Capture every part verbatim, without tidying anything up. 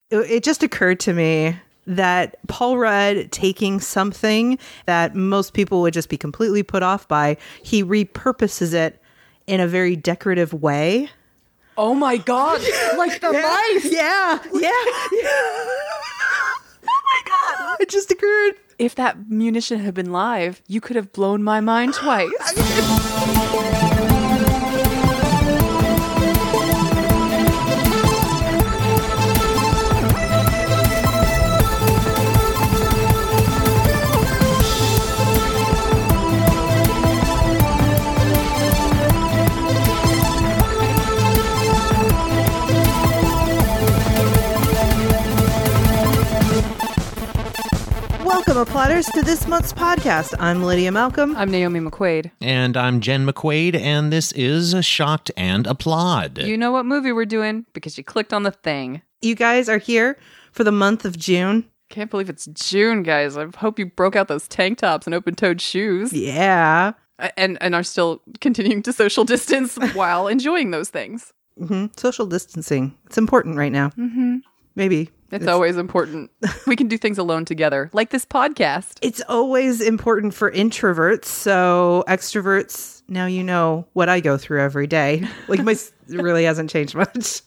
it, it just occurred to me that Paul Rudd taking something that most people would just be completely put off by, he repurposes it in a very decorative way. Oh my God. Like the yeah, mice. Yeah. Yeah. yeah. Oh my God. It just occurred. If that munition had been live, you could have blown my mind twice. Welcome, applauders, to this month's podcast. I'm Lydia Malcolm. I'm Naomi McQuaid. And I'm Jen McQuaid, and this is Shocked and Applaud. You know what movie we're doing because you clicked on the thing. You guys are here for the month of June. Can't believe it's June, guys. I hope you broke out those tank tops and open-toed shoes. Yeah. And, and are still continuing to social distance while enjoying those things. Mm-hmm. Social distancing. It's important right now. Mm-hmm. Maybe. It's, it's always important. We can do things alone together, like this podcast. It's always important for introverts. So extroverts, now you know what I go through every day. Like my it really hasn't changed much.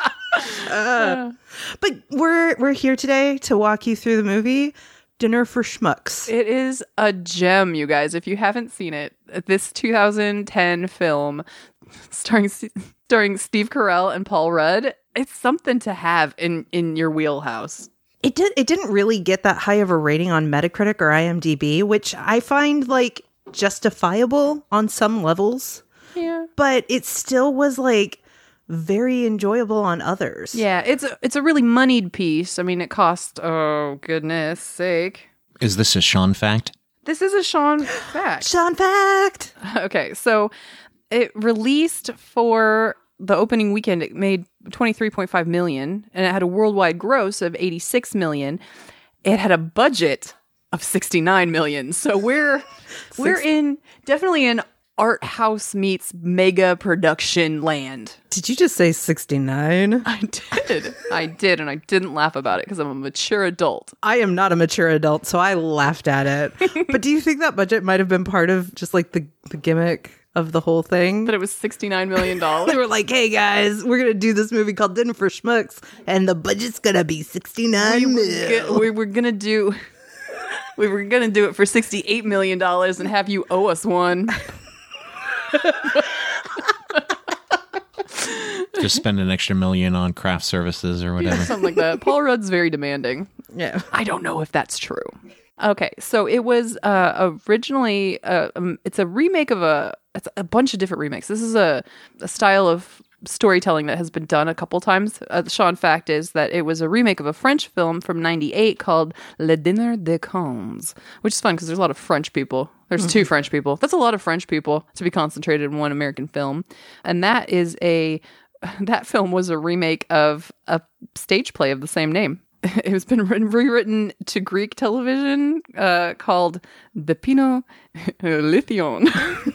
uh, but we're we're here today to walk you through the movie Dinner for Schmucks. It is a gem, you guys. If you haven't seen it, this two thousand ten film starring starring Steve Carell and Paul Rudd. It's something to have in, in your wheelhouse. It did. It didn't really get that high of a rating on Metacritic or IMDb, which I find like justifiable on some levels. Yeah, but it still was like very enjoyable on others. Yeah, it's a, it's a really moneyed piece. I mean, it cost, oh goodness sake. Is this a Sean fact? This is a Sean fact. Sean fact. Okay, so it released for the opening weekend. It made twenty-three point five million and it had a worldwide gross of eighty-six million. It had a budget of sixty-nine million. So we're Six- we're in definitely in art house meets mega production land. Did you just say sixty-nine? I did. I did, and I didn't laugh about it because I'm a mature adult. I am not a mature adult, so I laughed at it. But do you think that budget might have been part of just like the, the gimmick of the whole thing? That it was sixty-nine million dollars. They were like, hey guys, we're going to do this movie called Dinner for Schmucks, and the budget's going to be sixty-nine we mil. Were, we were going to do... We were going to do it for sixty-eight million dollars and have you owe us one. Just spend an extra million on craft services or whatever. Yeah, something like that. Paul Rudd's very demanding. Yeah. I don't know if that's true. Okay, so it was uh, originally, uh, um, it's a remake of a, it's a bunch of different remakes. This is a, a style of storytelling that has been done a couple times. Uh, the Sean fact is that it was a remake of a French film from ninety-eight called Le Dîner des Cons, which is fun because there's a lot of French people. There's mm-hmm. two French people. That's a lot of French people to be concentrated in one American film. And that is a, that film was a remake of a stage play of the same name. It has been written, rewritten to Greek television uh, called The Pinot Lithion.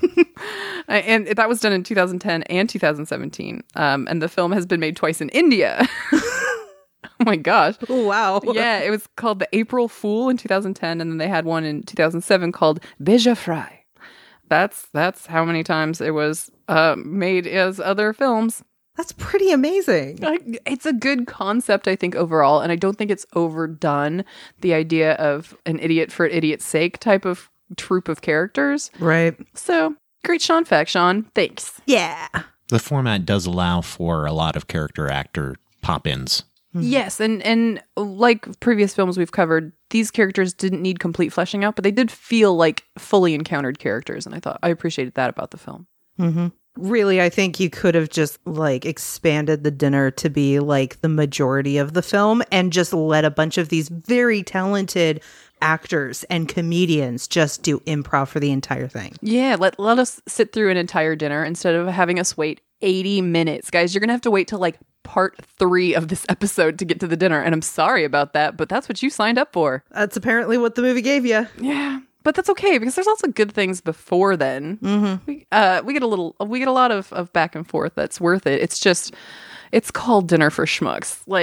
And that was done in two thousand ten and two thousand seventeen. Um, and the film has been made twice in India. Oh my gosh. Oh, wow. Yeah, it was called The April Fool in two thousand ten. And then they had one in two thousand seven called Beja Fry. That's, that's how many times it was uh, made as other films. That's pretty amazing. It's a good concept, I think, overall. And I don't think it's overdone. The idea of an idiot for idiot's sake type of troupe of characters. Right. So, great Sean fact, Sean. Thanks. Yeah. The format does allow for a lot of character actor pop-ins. Mm-hmm. Yes. And, and like previous films we've covered, these characters didn't need complete fleshing out, but they did feel like fully encountered characters. And I thought I appreciated that about the film. Mm-hmm. Really, I think you could have just like expanded the dinner to be like the majority of the film and just let a bunch of these very talented actors and comedians just do improv for the entire thing. Yeah, let let us sit through an entire dinner instead of having us wait eighty minutes. Guys, you're going to have to wait till like part three of this episode to get to the dinner. And I'm sorry about that, but that's what you signed up for. That's apparently what the movie gave you. Yeah. But that's okay because there's also good things before then. Mm-hmm. We uh we get a little we get a lot of, of back and forth that's worth it. It's just it's called Dinner for Schmucks. Like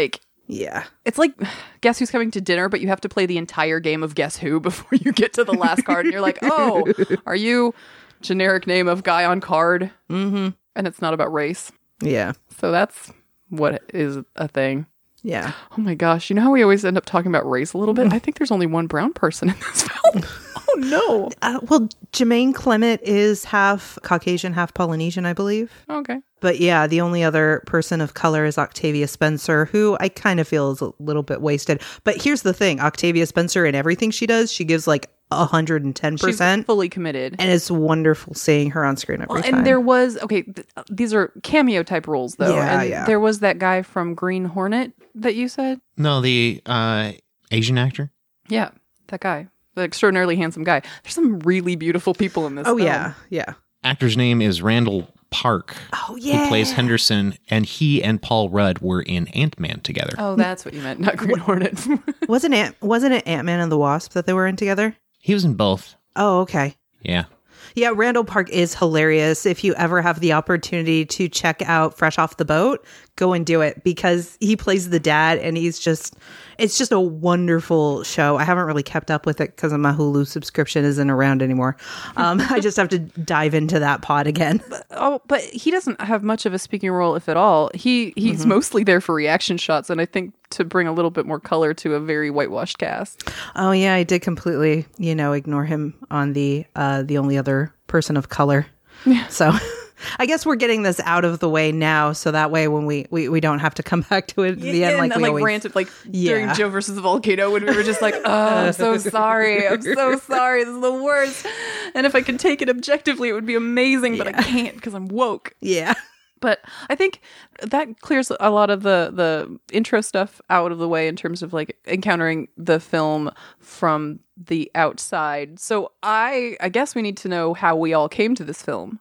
Yeah. It's like Guess Who's Coming to Dinner, but you have to play the entire game of Guess Who before you get to the last card. And you're like, oh, are you generic name of guy on card? Mm-hmm. And it's not about race. Yeah. So that's what is a thing. Yeah. Oh my gosh. You know how we always end up talking about race a little bit? I think there's only one brown person in this film. Oh no. Uh, well, Jermaine Clement is half Caucasian, half Polynesian, I believe. Okay. But yeah, the only other person of color is Octavia Spencer, who I kind of feel is a little bit wasted. But here's the thing. Octavia Spencer, in everything she does, she gives like one hundred ten percent. She's fully committed. And it's wonderful seeing her on screen every Well, time. and there was, okay, th- these are cameo type roles though. Yeah, and yeah. there was that guy from Green Hornet that you said. No, the uh, Asian actor. Yeah, that guy. The extraordinarily handsome guy. There's some really beautiful people in this Oh, film. yeah. Yeah. Actor's name is Randall Park. Oh, yeah. Who plays Henderson, and he and Paul Rudd were in Ant-Man together. Oh, that's what you meant, not Green Hornet. Wasn't Ant- wasn't it Ant-Man and the Wasp that they were in together? He was in both. Oh, okay. Yeah. Yeah, Randall Park is hilarious. If you ever have the opportunity to check out Fresh Off the Boat, go and do it because he plays the dad and he's just, it's just a wonderful show. I haven't really kept up with it because my Hulu subscription isn't around anymore. Um, I just have to dive into that pod again. Oh, but he doesn't have much of a speaking role, if at all. He He's mm-hmm. mostly there for reaction shots and I think to bring a little bit more color to a very whitewashed cast. Oh, yeah, I did completely, you know, ignore him on the uh, the only other person of color. Yeah. So I guess we're getting this out of the way now, so that way when we, we, we don't have to come back to it at the yeah, end like and, we like always... ranted like Yeah. during Joe versus the Volcano when we were just like, oh, I'm so sorry. I'm so sorry. This is the worst. And if I could take it objectively, it would be amazing, but Yeah. I can't because I'm woke. Yeah. But I think that clears a lot of the, the intro stuff out of the way in terms of like encountering the film from the outside. So I I guess we need to know how we all came to this film.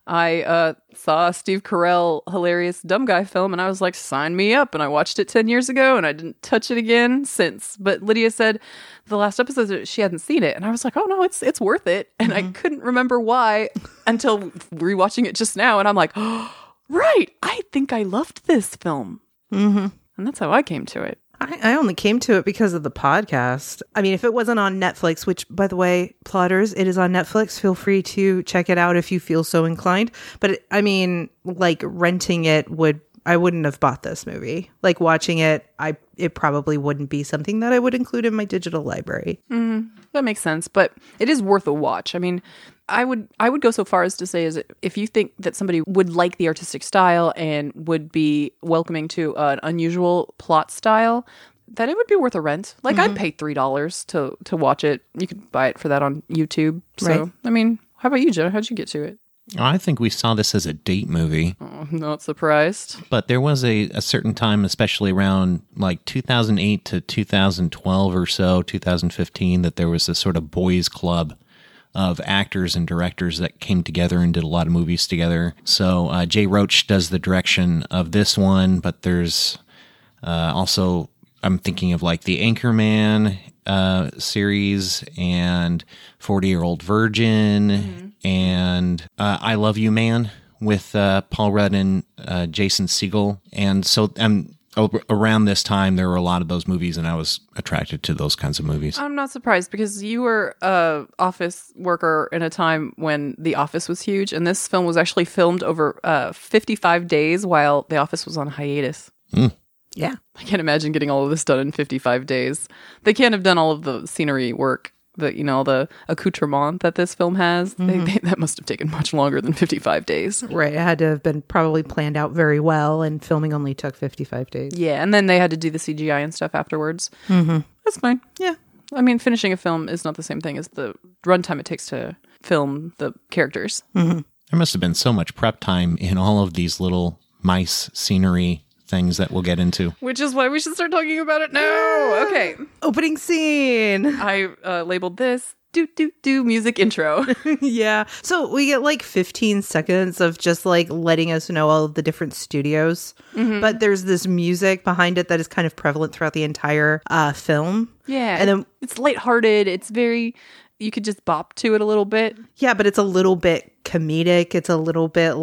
I uh, saw a Steve Carell hilarious dumb guy film and I was like, sign me up. And I watched it ten years ago and I didn't touch it again since. But Lydia said the last episode that she hadn't seen it. And I was like, oh no, it's it's worth it. And mm-hmm. I couldn't remember why until rewatching it just now. And I'm like, oh, right, I think I loved this film. Mm-hmm. And that's how I came to it. I, I only came to it because of the podcast. I mean, if it wasn't on Netflix, which, by the way, plotters, it is on Netflix. Feel free to check it out if you feel so inclined. But, it, I mean, like, renting it would... I wouldn't have bought this movie. Like, watching it, I it probably wouldn't be something that I would include in my digital library. Mm, that makes sense. But it is worth a watch. I mean... I would I would go so far as to say is if you think that somebody would like the artistic style and would be welcoming to an unusual plot style, then it would be worth a rent. Like mm-hmm. I'd pay three dollars to to watch it. You could buy it for that on YouTube. So right. I mean, how about you, Joe? How'd you get to it? I think we saw this as a date movie. Oh, not surprised. But there was a, a certain time, especially around like two thousand eight to two thousand twelve or so, two thousand fifteen, that there was a sort of boys club of actors and directors that came together and did a lot of movies together. So uh, Jay Roach does the direction of this one, but there's uh, also, I'm thinking of like the Anchorman uh, series and forty-Year-Old Virgin mm-hmm. and uh, I Love You Man with uh, Paul Rudd and uh, Jason Segel. And so I'm... around this time, there were a lot of those movies, and I was attracted to those kinds of movies. I'm not surprised because you were a office worker in a time when The Office was huge, and this film was actually filmed over uh, fifty-five days while The Office was on hiatus. Mm. Yeah. I can't imagine getting all of this done in fifty-five days. They can't have done all of the scenery work, the you know, the accoutrement that this film has. Mm-hmm. They, they, that must have taken much longer than fifty-five days. Right. It had to have been probably planned out very well, and filming only took fifty-five days. Yeah, and then they had to do the C G I and stuff afterwards. Mm-hmm. That's fine. Yeah. I mean, finishing a film is not the same thing as the runtime it takes to film the characters. Mm-hmm. There must have been so much prep time in all of these little mice scenery things that we'll get into. Which is why we should start talking about it now. Okay. Opening scene. I uh, labeled this do do do music intro. Yeah. So we get like fifteen seconds of just like letting us know all of the different studios. Mm-hmm. But there's this music behind it that is kind of prevalent throughout the entire uh, film. Yeah. And then it's lighthearted. It's very, you could just bop to it a little bit. Yeah, but it's a little bit comedic. It's a little bit like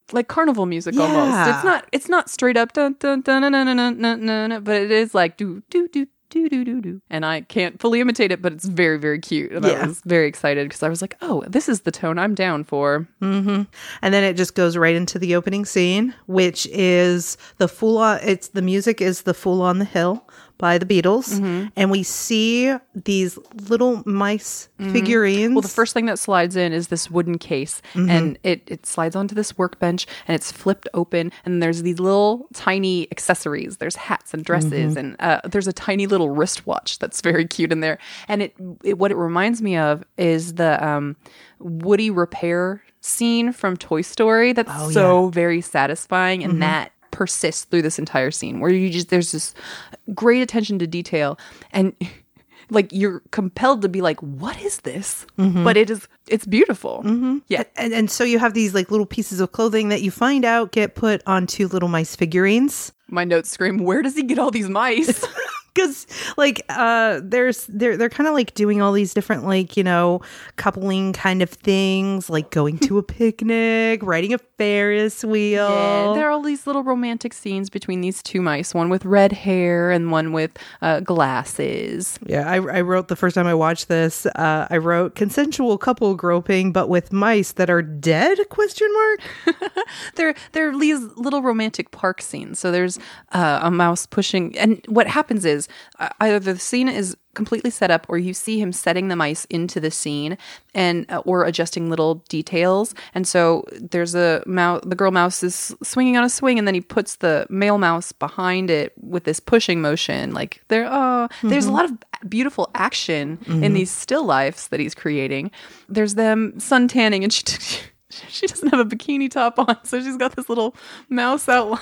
like carnival music Yeah. almost. It's not it's not straight up dun dun dun dun dun dun dun dun, dun, but it is like do do do do do do do. And I can't fully imitate it, but it's very very cute. And Yeah. I was very excited because I was like, oh, this is the tone I'm down for. Mm-hmm. And then it just goes right into the opening scene, which is the Fool on. It's the music is the Fool on the Hill by the Beatles, Mm-hmm. and we see these little mice figurines. Well, the first thing that slides in is this wooden case, and it, it slides onto this workbench, and it's flipped open, and there's these little tiny accessories. There's hats and dresses, and uh, there's a tiny little wristwatch that's very cute in there. And it, it what it reminds me of is the um, Woody repair scene from Toy Story. That's Oh, so very satisfying, and that persists through this entire scene where you just there's this great attention to detail, and like you're compelled to be like, what is this? But it is it's beautiful. Yeah. and, and so you have these like little pieces of clothing that you find out get put onto little mice figurines. My notes scream, where does he get all these mice? Because like uh there's they're they're kind of like doing all these different like, you know, coupling kind of things, like going to a picnic, riding a Ferris wheel. Yeah, there are all these little romantic scenes between these two mice, one with red hair and one with uh, glasses. Yeah, I, I wrote the first time I watched this, uh, I wrote consensual couple groping, but with mice that are dead, question mark? There, there are these little romantic park scenes. So there's uh, a mouse pushing, and what happens is uh, either the scene is completely set up, or you see him setting the mice into the scene, and uh, or adjusting little details. And so there's a mouse, the girl mouse is swinging on a swing, and then he puts the male mouse behind it with this pushing motion. Like there, oh, there's a lot of beautiful action in these still lifes that he's creating. There's them sun tanning, and she. She doesn't have a bikini top on, so she's got this little mouse outline.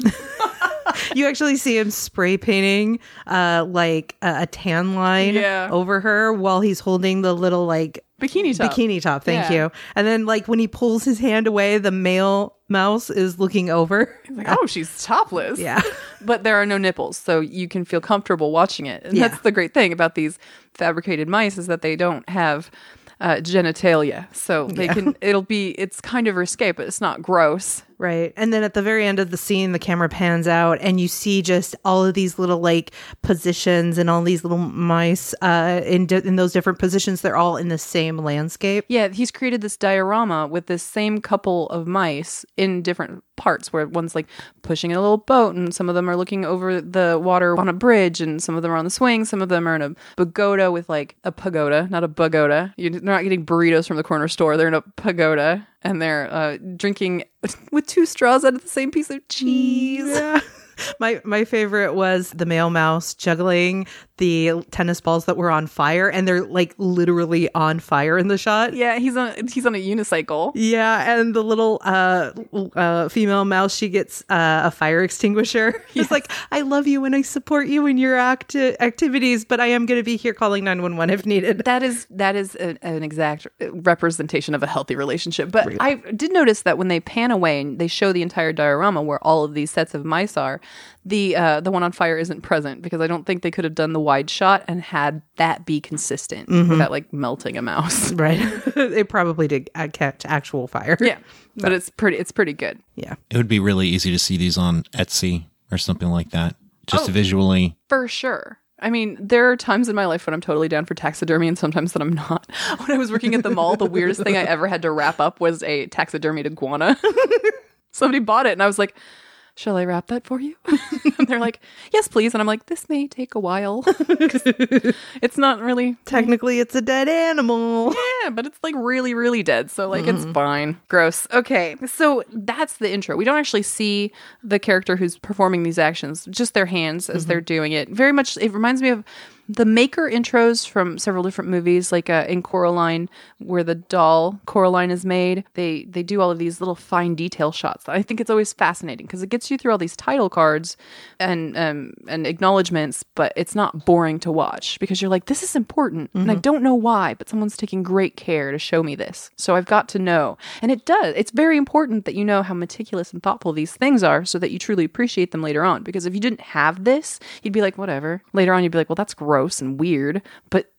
You actually see him spray painting uh, like a, a tan line Yeah. over her while he's holding the little like Bikini top. bikini top. Thank Yeah. you. And then like when he pulls his hand away, the male mouse is looking over. Like, oh, she's topless. Yeah. But there are no nipples, so you can feel comfortable watching it. And Yeah. that's the great thing about these fabricated mice, is that they don't have uh, genitalia. So they Yeah. can, it'll be, it's kind of risque, but it's not gross. Right. And then at the very end of the scene, the camera pans out and you see just all of these little like positions and all these little mice uh, in, di- in those different positions. They're all in the same landscape. Yeah, he's created this diorama with this same couple of mice in different parts, where one's like pushing in a little boat, and some of them are looking over the water on a bridge, and some of them are on the swing, some of them are in a pagoda with like a pagoda, not a pagoda. You're not getting burritos from the corner store. They're in a pagoda, and they're uh, drinking with two straws out of the same piece of cheese. Yeah. My my favorite was the male mouse juggling the tennis balls that were on fire, and they're like literally on fire in the shot. Yeah, he's on he's on a unicycle. Yeah, and the little uh, uh, female mouse, she gets uh, a fire extinguisher. It's like, I love you and I support you in your acti- activities, but I am going to be here calling nine one one if needed. That is that is a, an exact representation of a healthy relationship. But I did notice that when they pan away and they show the entire diorama where all of these sets of mice are, the uh, the one on fire isn't present, because I don't think they could have done the wide shot and had that be consistent without like melting a mouse. Right. It probably did uh, catch actual fire. Yeah, but it's pretty it's pretty good. Yeah. It would be really easy to see these on Etsy or something like that. Just Oh. visually. For sure. I mean, there are times in my life when I'm totally down for taxidermy, and sometimes that I'm not. When I was working at the mall, the weirdest thing I ever had to wrap up was a taxidermied iguana. Somebody bought it, and I was like, shall I wrap that for you? And they're like, yes, please. And I'm like, this may take a while. 'Cause it's not really, Technically, it's a dead animal. yeah, but it's like really, really dead. So like, it's fine. Gross. Okay. So that's the intro. We don't actually see the character who's performing these actions, just their hands as they're doing it. Very much, it reminds me of the Maker intros from several different movies, like uh, in Coraline, where the doll Coraline is made. They they do all of these little fine detail shots. I think it's always fascinating because it gets you through all these title cards and um, and acknowledgments, but it's not boring to watch, because you're like, this is important, and I don't know why, but someone's taking great care to show me this, so I've got to know. And it does. It's very important that you know how meticulous and thoughtful these things are, so that you truly appreciate them later on. Because if you didn't have this, you'd be like, whatever. Later on, you'd be like, well, that's gross and weird, but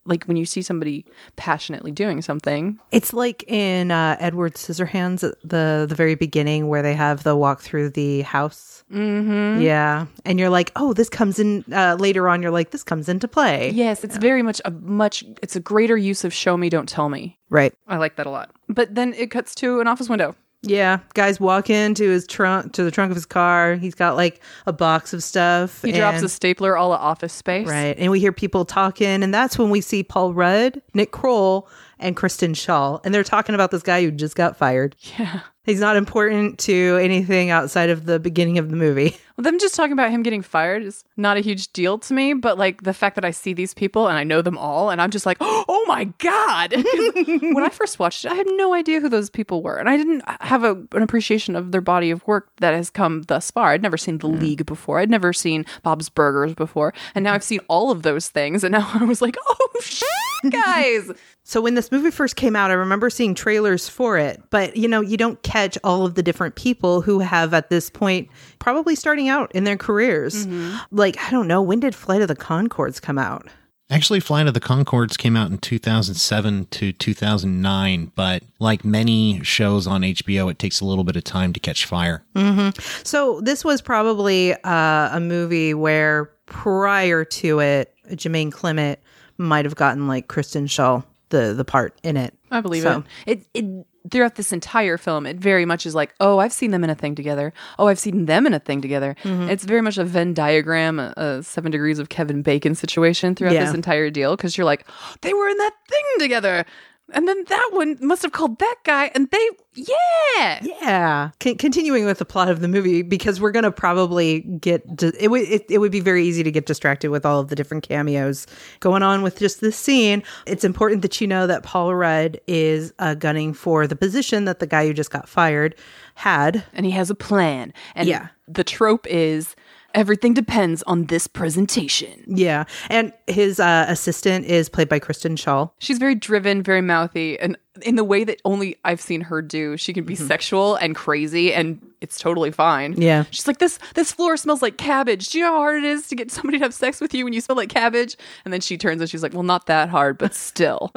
like when you see somebody passionately doing something. It's like in uh, Edward Scissorhands at the the very beginning where they have the walk through the house. Mm-hmm. Yeah, and you're like, oh, this comes in uh, later on. You're like, this comes into play. Yes, it's very much a much. It's a greater use of show me, don't tell me. Right. I like that a lot. But then it cuts to an office window. Yeah, guys walk into his trunk, to the trunk of his car. He's got like a box of stuff. He and, drops a stapler all at Office Space. Right, and we hear people talking, and that's when we see Paul Rudd, Nick Kroll, and Kristen Schaal, and they're talking about this guy who just got fired. Yeah. He's not important to anything outside of the beginning of the movie. Well, them just talking about him getting fired is not a huge deal to me, but like the fact that I see these people and I know them all, and I'm just like, oh my God. When I first watched it, I had no idea who those people were, and I didn't have a, an appreciation of their body of work that has come thus far. I'd never seen The mm. League before. I'd never seen Bob's Burgers before, and now I've seen all of those things, and now I was like, oh shit, guys. So when this movie first came out, I remember seeing trailers for it, but you know, you don't catch all of the different people who have at this point probably starting out in their careers. Mm-hmm. Like, I don't know, when did Flight of the Conchords come out? Actually, Flight of the Conchords came out in two thousand seven to two thousand nine, but like many shows on H B O, it takes a little bit of time to catch fire. Mm-hmm. So this was probably uh, a movie where prior to it, Jermaine Clement might have gotten like Kristen Schaal the the part in it. I believe so. it. It it throughout this entire film, it very much is like, oh, I've seen them in a thing together. Oh, I've seen them in a thing together. Mm-hmm. It's very much a Venn diagram, a, a Seven Degrees of Kevin Bacon situation throughout yeah. this entire deal, because you're like, they were in that thing together. And then that one must have called that guy, and they, yeah, yeah. Con- continuing with the plot of the movie, because we're gonna probably get di- it would it, it would be very easy to get distracted with all of the different cameos going on with just this scene. It's important that you know that Paul Rudd is uh, gunning for the position that the guy who just got fired had, and he has a plan. And yeah, the trope is, everything depends on this presentation. Yeah. And his uh, assistant is played by Kristen Schaal. She's very driven, very mouthy. And in the way that only I've seen her do, she can be mm-hmm. sexual and crazy, and it's totally fine. Yeah. She's like, this this floor smells like cabbage. Do you know how hard it is to get somebody to have sex with you when you smell like cabbage? And then she turns and she's like, well, not that hard, but still.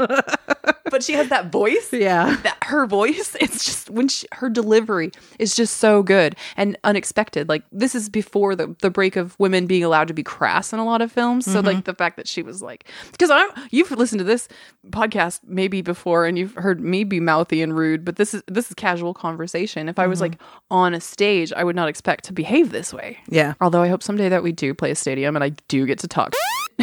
But she has that voice. Yeah. That her voice, it's just, when she, her delivery is just so good and unexpected. Like, this is before the, the break of women being allowed to be crass in a lot of films. So, mm-hmm. like, the fact that she was like, because I'm, you've listened to this podcast maybe before and you've heard me be mouthy and rude, but this is, this is casual conversation. If mm-hmm. I was like on a stage, I would not expect to behave this way. Yeah. Although I hope someday that we do play a stadium and I do get to talk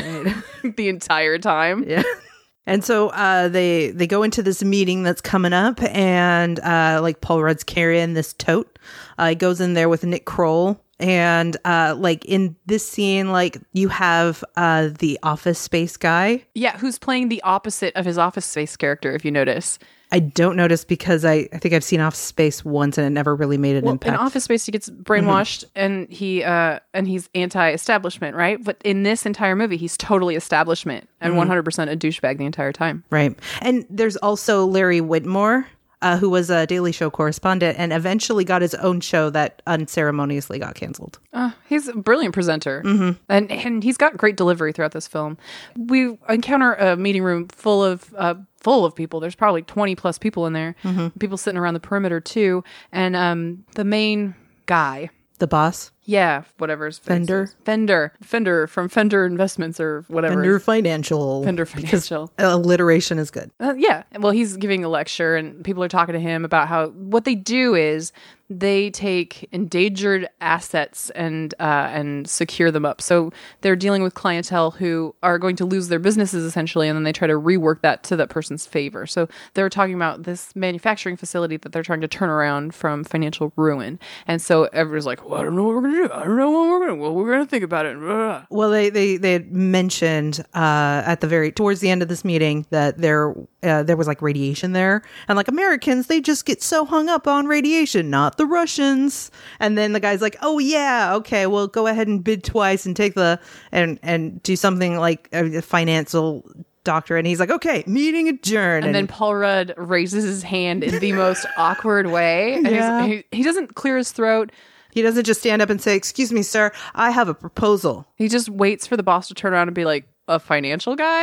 the entire time. Yeah. And so uh, they they go into this meeting that's coming up, and uh, like Paul Rudd's carrying this tote. Uh, he goes in there with Nick Kroll, and uh, like in this scene, like you have uh, the Office Space guy. Yeah, who's playing the opposite of his Office Space character, if you notice. I don't notice because I, I think I've seen Office Space once and it never really made an well, impact. In Office Space, he gets brainwashed mm-hmm. and he uh, and he's anti-establishment, right? But in this entire movie, he's totally establishment and mm-hmm. one hundred percent a douchebag the entire time. Right. And there's also Larry Whitmore, uh, who was a Daily Show correspondent and eventually got his own show that unceremoniously got canceled. Uh, he's a brilliant presenter. Mm-hmm. And, and he's got great delivery throughout this film. We encounter a meeting room full of... Uh, full of people. There's probably twenty plus people in there. Mm-hmm. People sitting around the perimeter too. And um, the main guy. The boss? Yeah, whatever his Fender? Fender. Fender from Fender Investments or whatever. Fender Financial. Fender Financial. Alliteration is good. Uh, yeah. Well, he's giving a lecture and people are talking to him about how what they do is they take endangered assets and uh, and secure them up. So they're dealing with clientele who are going to lose their businesses essentially, and then they try to rework that to that person's favor. So they're talking about this manufacturing facility that they're trying to turn around from financial ruin. And so everyone's like, well, I don't know what we're going to do. I don't know what we're going to Well, we're going to think about it. Well, they, they, they had mentioned uh, at the very, towards the end of this meeting that there, uh, there was like radiation there. And like Americans, they just get so hung up on radiation, not the Russians. And then the guy's like, oh yeah, okay, well go ahead and bid twice and take the and and do something like a financial doctor. And he's like, okay, meeting adjourned. And, and then Paul Rudd raises his hand in the most awkward way. And yeah. he, he doesn't clear his throat. He doesn't just stand up and say, excuse me, sir, I have a proposal. He just waits for the boss to turn around and be like, a financial guy?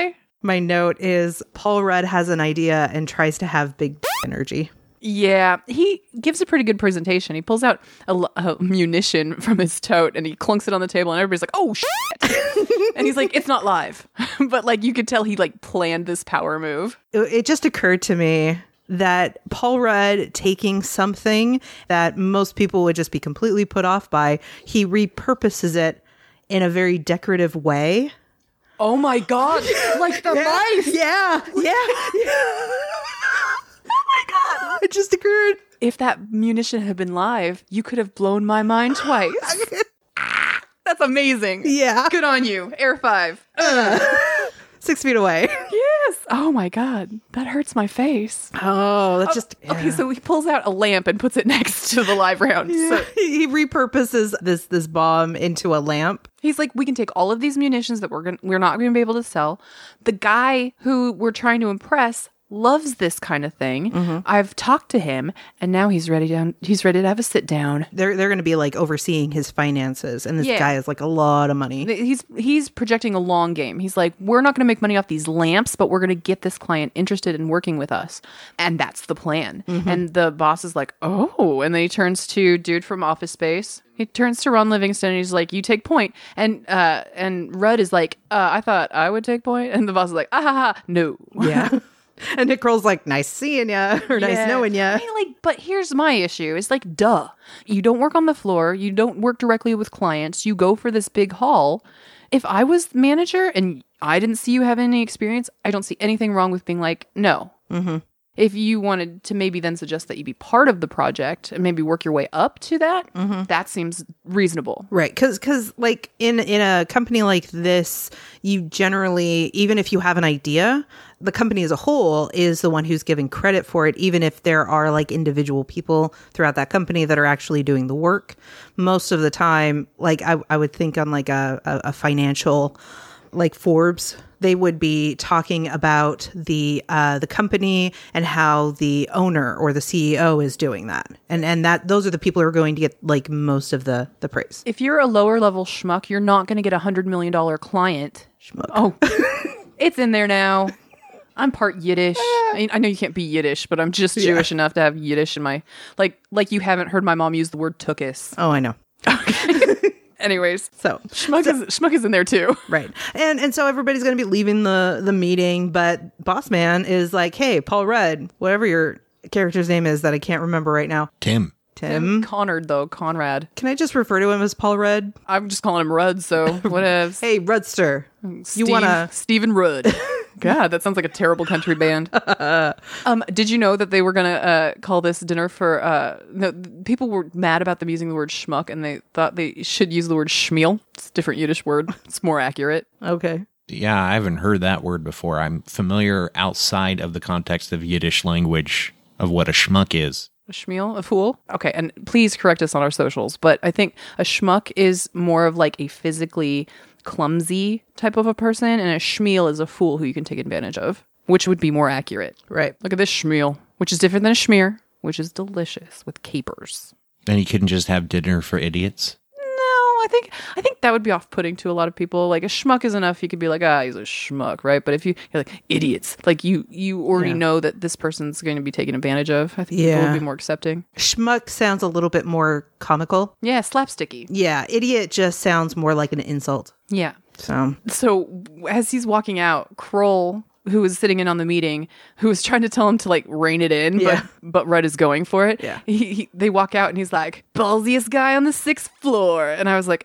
My note is Paul Rudd has an idea and tries to have big energy. Yeah, he gives a pretty good presentation. He pulls out a, a munition from his tote and he clunks it on the table and everybody's like, oh, shit. And he's like, it's not live. But like you could tell he like planned this power move. It, it just occurred to me that Paul Rudd taking something that most people would just be completely put off by, he repurposes it in a very decorative way. Oh my God. Like the yeah, mice. Yeah, yeah, yeah. Oh my God. It just occurred. If that munition had been live, you could have blown my mind twice. That's amazing. Yeah. Good on you. Air five. Uh, six feet away. Yes. Oh my God. That hurts my face. Oh, that's Oh, just... Yeah. Okay, so he pulls out a lamp and puts it next to the live round. Yeah. So He repurposes this this bomb into a lamp. he's like, we can take all of these munitions that we're gonna, we're not going to be able to sell. The guy who we're trying to impress loves this kind of thing. Mm-hmm. I've talked to him, and now he's ready to he's ready to have a sit down. They're they're going to be like overseeing his finances, and this Yeah. guy has like a lot of money. He's he's projecting a long game. He's like, we're not going to make money off these lamps, but we're going to get this client interested in working with us, and that's the plan. Mm-hmm. And the boss is like, oh, and then he turns to dude from Office Space. He turns to Ron Livingston and he's like, you take point. And uh, and Rudd is like, uh, I thought I would take point. And the boss is like, ah ha ha, no. Yeah. And Nick Kroll's like, nice seeing ya, or nice Yeah. knowing ya. I mean, like, but here's my issue. It's like, duh. You don't work on the floor. You don't work directly with clients. You go for this big haul. If I was manager and I didn't see you have any experience, I don't see anything wrong with being like, no. Mm-hmm. If you wanted to maybe then suggest that you be part of the project and maybe work your way up to that, mm-hmm. that seems reasonable. Right. Because, because like in, in a company like this, you generally, even if you have an idea, the company as a whole is the one who's giving credit for it, even if there are like individual people throughout that company that are actually doing the work. Most of the time, like I, I would think on like a, a, a financial, like Forbes, they would be talking about the uh, the company and how the owner or the C E O is doing that, and and that those are the people who are going to get like most of the the praise. If you're a lower level schmuck, you're not going to get a hundred million dollar client. Schmuck. Oh, it's in there now. I'm part Yiddish. I mean, I know you can't be Yiddish, but I'm just Jewish Yeah. enough to have Yiddish in my like. Like you haven't heard my mom use the word tukis. Oh, I know. Anyways, So schmuck is schmuck is in there too. right, and and so everybody's going to be leaving the the meeting, but Boss Man is like, "Hey, Paul Rudd, whatever your character's name is that I can't remember right now, Tim. Tim. Conrad though, Conrad. Can I just refer to him as Paul Rudd? I'm just calling him Rudd. So whatevs. Hey, Rudster, Steve, you wanna? Stephen Rudd. God, that sounds like a terrible country band. um, did you know that they were gonna uh, call this dinner for? Uh, no, people were mad about them using the word schmuck, and they thought they should use the word schmiel. It's a different Yiddish word. It's more accurate. Okay. Yeah, I haven't heard that word before. I'm familiar outside of the context of Yiddish language of what a schmuck is. A schmiel, a fool. Okay, and please correct us on our socials. But I think a schmuck is more of like a physically clumsy type of a person, and a schmiel is a fool who you can take advantage of, which would be more accurate. Right. Look at this schmiel, which is different than a schmear, which is delicious with capers. And you couldn't just have dinner for idiots? No, I think I think that would be off-putting to a lot of people. Like a schmuck is enough. You could be like, ah, he's a schmuck, right? But if you, you're like idiots, like you you already Yeah. know that this person's going to be taken advantage of. I think people Yeah. would be more accepting. Schmuck sounds a little bit more comical. Yeah, slapsticky. Yeah, idiot just sounds more like an insult. Yeah. So So as he's walking out, Kroll, who was sitting in on the meeting, who was trying to tell him to like rein it in, Yeah. but but Rudd is going for it. Yeah. He, he, they walk out and he's like, ballsiest guy on the sixth floor. And I was like,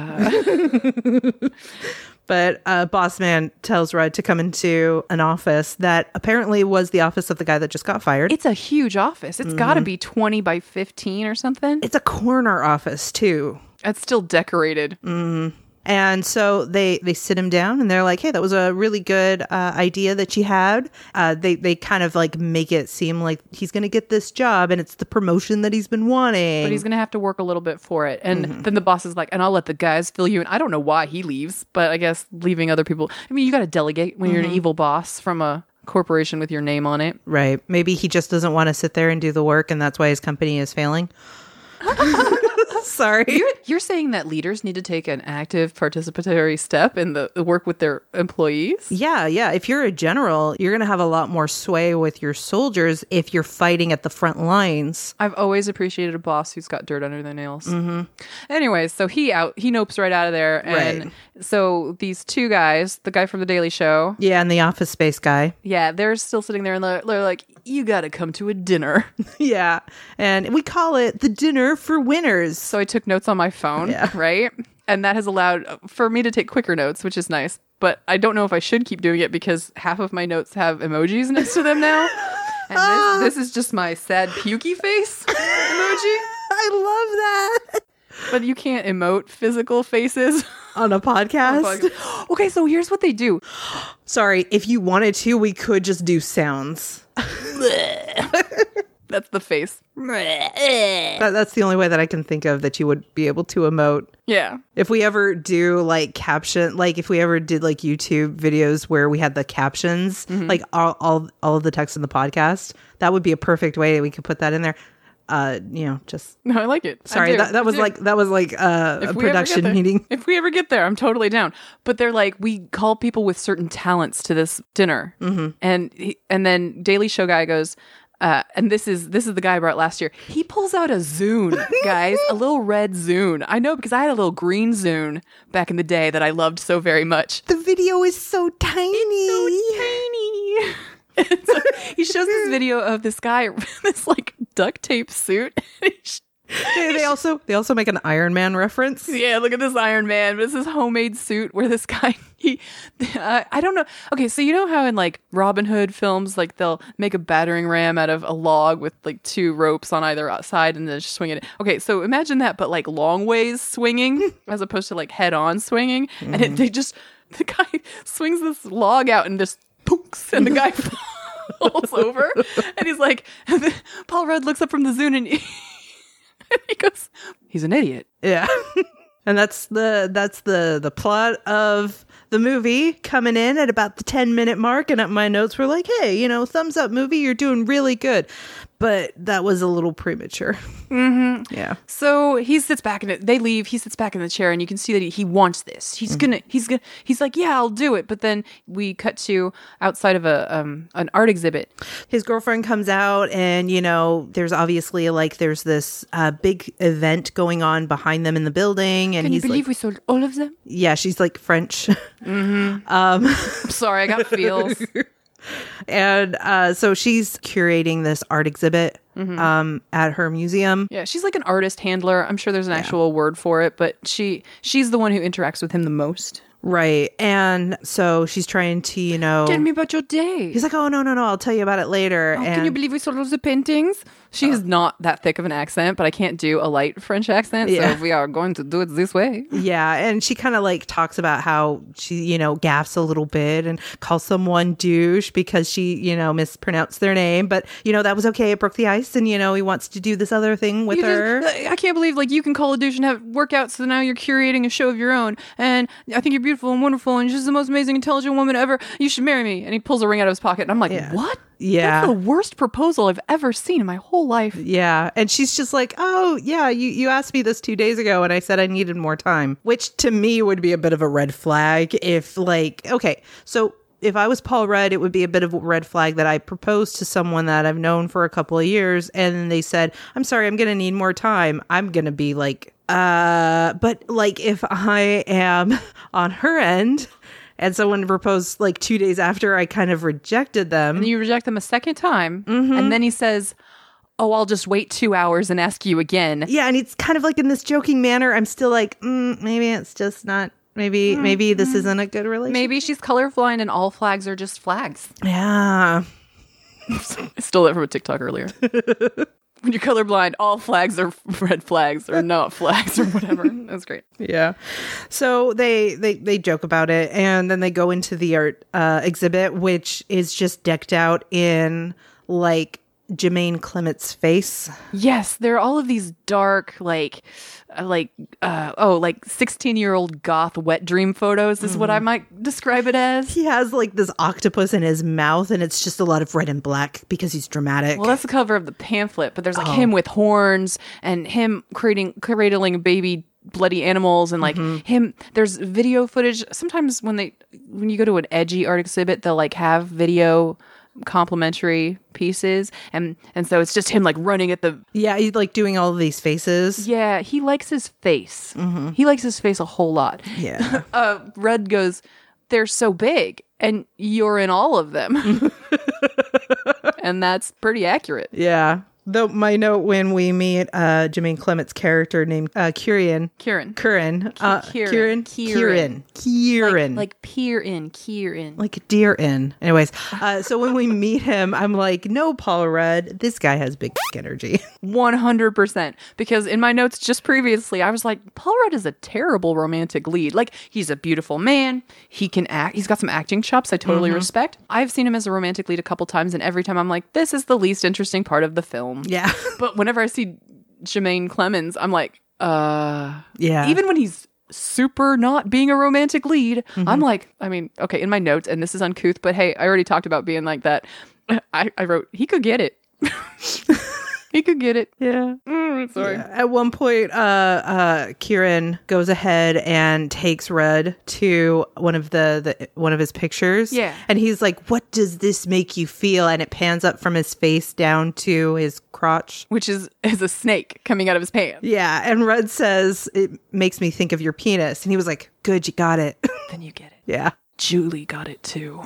ugh. But uh, Boss Man tells Rudd to come into an office that apparently was the office of the guy that just got fired. It's a huge office. It's got to be twenty by fifteen or something. It's a corner office, too. It's still decorated. And so they, they sit him down and they're like, hey, that was a really good uh, idea that you had. Uh, they, they kind of like make it seem like he's going to get this job and it's the promotion that he's been wanting. But he's going to have to work a little bit for it. And then the boss is like, and I'll let the guys fill you in. I don't know why he leaves, but I guess leaving other people. I mean, you got to delegate when you're an evil boss from a corporation with your name on it. Right. Maybe he just doesn't want to sit there and do the work and that's why his company is failing. Sorry. You're, you're saying that leaders need to take an active participatory step in the, the work with their employees? Yeah, yeah. If you're a general, you're going to have a lot more sway with your soldiers if you're fighting at the front lines. I've always appreciated a boss who's got dirt under their nails. Mm-hmm. Anyways, so he out, he nopes right out of there. And Right. so these two guys, the guy from the Daily Show, Yeah, and the Office Space guy. yeah, they're still sitting there and they're, they're like, you got to come to a dinner. Yeah. And we call it the dinner for winners. So I took notes on my phone, Yeah. right? And that has allowed for me to take quicker notes, which is nice. But I don't know if I should keep doing it because half of my notes have emojis next to them now. And this, this is just my sad pukey face emoji. I love that. But you can't emote physical faces. On a podcast. Okay, so here's what they do. Sorry, if you wanted to, we could just do sounds. That's the face. That, that's the only way that I can think of that you would be able to emote. Yeah. If we ever do like caption, like if we ever did like YouTube videos where we had the captions, Mm-hmm. like all, all all of the text in the podcast, that would be a perfect way we could put that in there. Uh, you know, just No, I like it. I sorry, do. that, that I was do. like that was like uh, If a we ever get production there- meeting. If we ever get there, I'm totally down. But they're like, we call people with certain talents to this dinner, mm-hmm. and he, and then Daily Show guy goes, uh, and this is this is the guy I brought last year. He pulls out a Zune, guys, a little red Zune. I know because I had a little green Zune back in the day that I loved so very much. The video is so tiny. Tiny. And so he shows this video of this guy in this like duct tape suit. They, they also they also make an Iron Man reference. Yeah, look at this Iron Man. This is homemade suit where this guy, he, uh, I don't know. Okay, so you know how in like Robin Hood films, like they'll make a battering ram out of a log with like two ropes on either side and then just swing it. Okay, so imagine that, but like long ways swinging as opposed to like head on swinging. Mm-hmm. And it, they just, the guy swings this log out and just pooks, and the guy falls over. And he's like, and then Paul Rudd looks up from the Zune and he, he goes, he's an idiot. Yeah. And that's the that's the the plot of the movie, coming in at about the ten minute mark, and at my notes were like, hey, you know, thumbs up movie, you're doing really good. But that was a little premature. Mm-hmm. Yeah. So he sits back in it. They leave. He sits back in the chair, and you can see that he, he wants this. He's mm-hmm. gonna. He's gonna. He's like, yeah, I'll do it. But then we cut to outside of a um an art exhibit. His girlfriend comes out, and you know, there's obviously like there's this uh, big event going on behind them in the building, and Can he's you believe like, we sold all of them? yeah, she's like French. Mm-hmm. um, I'm sorry, I got feels. And uh, so she's curating this art exhibit mm-hmm. um, at her museum. Yeah, she's like an artist handler. I'm sure there's an actual yeah. word for it, but she she's the one who interacts with him the most. Right. And so she's trying to, you know... Tell me about your day. He's like, oh, no, no, no, I'll tell you about it later. Oh, and can you believe we sold all the paintings? She has uh, not that thick of an accent, but I can't do a light French accent, yeah. so we are going to do it this way. Yeah, and she kind of like talks about how she, you know, gaffes a little bit and calls someone douche because she, you know, mispronounced their name. But, you know, that was okay. It broke the ice, and, you know, he wants to do this other thing with you her. Just, I can't believe, like, you can call a douche and have workouts, so now you're curating a show of your own. And I think you're beautiful and wonderful, and you're just the most amazing, intelligent woman ever. You should marry me. And he pulls a ring out of his pocket, and I'm like, yeah. what? Yeah. That's the worst proposal I've ever seen in my whole life. Yeah. And she's just like, oh, yeah, you, you asked me this two days ago and I said I needed more time, which to me would be a bit of a red flag if like, okay, so if I was Paul Rudd, it would be a bit of a red flag that I proposed to someone that I've known for a couple of years and they said, I'm sorry, I'm going to need more time. I'm going to be like, uh, but like if I am on her end... And someone proposed like two days after I kind of rejected them. And you reject them a second time. Mm-hmm. And then he says, oh, I'll just wait two hours and ask you again. Yeah. And it's kind of like in this joking manner. I'm still like, mm, maybe it's just not, maybe, mm-hmm. maybe this isn't a good relationship. Maybe she's colorblind and all flags are just flags. Yeah. I stole that from a TikTok earlier. When you're colorblind, all flags are red flags or not flags or whatever. That's great. Yeah. So they, they, they joke about it, and then they go into the art uh, exhibit, which is just decked out in like Jermaine Clement's face. Yes, there are all of these dark, like, uh, like, uh, oh, like sixteen-year-old goth wet dream photos is mm-hmm. what I might describe it as. He has like this octopus in his mouth, and it's just a lot of red and black because he's dramatic. Well, that's the cover of the pamphlet, but there's like oh. him with horns and him creating cradling baby bloody animals and like mm-hmm. him. There's video footage. Sometimes when they when you go to an edgy art exhibit, they'll like have video complimentary pieces, and and so it's just him like running at the yeah he's like doing all of these faces. Yeah, he likes his face. Mm-hmm. He likes his face a whole lot. Yeah. uh Red goes, they're so big and you're in all of them. And that's pretty accurate. Yeah. Though my note when we meet uh, Jermaine Clement's character named uh, Kieran. Kieran. Kieran. Uh, Kieran. Kieran. Kieran. Kieran. Like, like peer in. Kieran. Like a deer in. Anyways, uh, so when we meet him, I'm like, no, Paul Rudd, this guy has big energy. one hundred percent. Because in my notes just previously, I was like, Paul Rudd is a terrible romantic lead. Like, he's a beautiful man. He can act. He's got some acting chops I totally mm-hmm. respect. I've seen him as a romantic lead a couple times, and every time I'm like, this is the least interesting part of the film. Yeah. But whenever I see Jermaine Clemens, I'm like, uh, yeah. Even when he's super not being a romantic lead, mm-hmm. I'm like, I mean, okay, in my notes, and this is uncouth, but hey, I already talked about being like that. I, I wrote, he could get it. He could get it. Yeah. Mm, sorry. Yeah. At one point, uh, uh, Kieran goes ahead and takes Red to one of the, the one of his pictures. Yeah. And he's like, "What does this make you feel?" And it pans up from his face down to his crotch, which is is a snake coming out of his pants. Yeah. And Red says, "It makes me think of your penis." And he was like, "Good, you got it." Then you get it. Yeah. Julie got it too.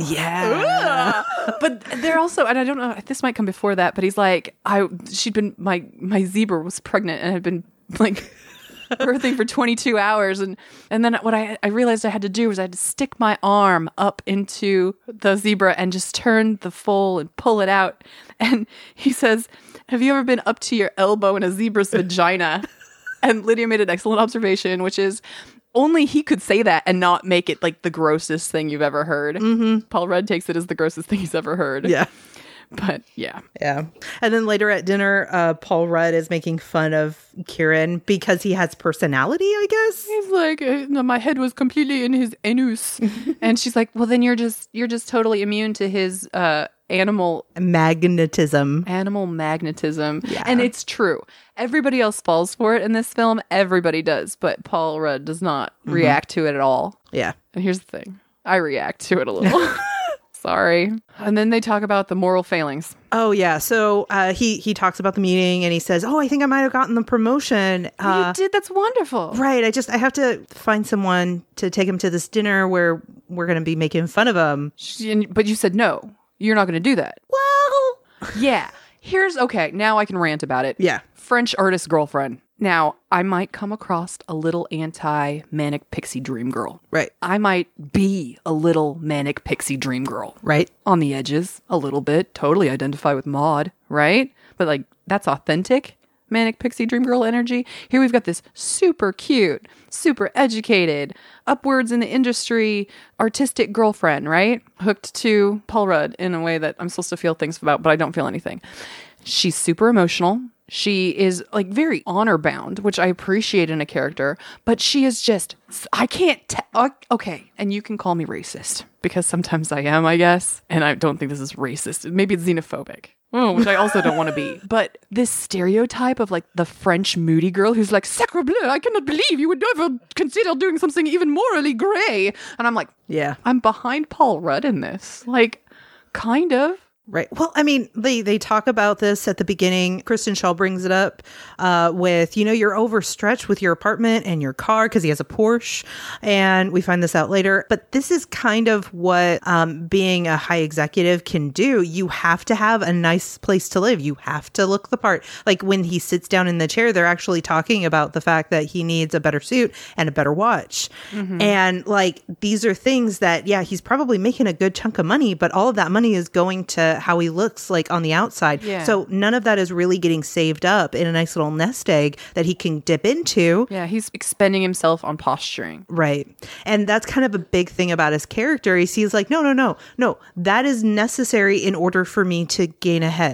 Yeah. But they're also, and I don't know, this might come before that, but he's like, I, she'd been, my, my zebra was pregnant and had been like birthing for twenty-two hours. And, and then what I, I realized I had to do was I had to stick my arm up into the zebra and just turn the foal and pull it out. And he says, have you ever been up to your elbow in a zebra's vagina? And Lydia made an excellent observation, which is, only he could say that and not make it like the grossest thing you've ever heard. Mm-hmm. Paul Rudd takes it as the grossest thing he's ever heard. Yeah. But yeah. Yeah. And then later at dinner, uh, Paul Rudd is making fun of Kieran because he has personality, I guess. He's like, uh, no, my head was completely in his anus. And she's like, well, then you're just, you're just totally immune to his, uh, animal magnetism animal magnetism yeah. And it's true, everybody else falls for it in this film, everybody does, but Paul Rudd does not mm-hmm. react to it at all. Yeah. And here's the thing, I react to it a little. Sorry. And then they talk about the moral failings. Oh yeah, so uh he he talks about the meeting and he says, oh, I think I might have gotten the promotion. Uh, you did. That's wonderful. Right. I just I have to find someone to take him to this dinner where we're going to be making fun of him. She, but you said no, you're not going to do that. Well, yeah. Here's, okay, now I can rant about it. Yeah. French artist girlfriend. Now, I might come across a little anti-manic pixie dream girl. Right. I might be a little manic pixie dream girl. Right. On the edges, a little bit. Totally identify with Maud, right? But like, that's authentic manic pixie dream girl energy. Here we've got this super cute, super educated, upwards in the industry, artistic girlfriend, right? Hooked to Paul Rudd in a way that I'm supposed to feel things about, but I don't feel anything. She's super emotional. She is like very honor bound, which I appreciate in a character, but she is just, I can't, te- okay. And you can call me racist because sometimes I am, I guess. And I don't think this is racist. Maybe it's xenophobic. Oh, which I also don't want to be. But this stereotype of like the French moody girl who's like, sacre bleu, I cannot believe you would ever consider doing something even morally gray. And I'm like, yeah, I'm behind Paul Rudd in this. Like, kind of. Right. Well, I mean, they, they talk about this at the beginning. Kristen Shaw brings it up uh, with, you know, you're overstretched with your apartment and your car because he has a Porsche. And we find this out later. But this is kind of what um, being a high executive can do. You have to have a nice place to live. You have to look the part. Like when he sits down in the chair, they're actually talking about the fact that he needs a better suit and a better watch. Mm-hmm. And like, these are things that, yeah, he's probably making a good chunk of money, but all of that money is going to how he looks like on the outside. Yeah. So none of that is really getting saved up in a nice little nest egg that he can dip into. Yeah, he's expending himself on posturing. Right. And that's kind of a big thing about his character. He sees like, no, no, no, no, that is necessary in order for me to gain ahead.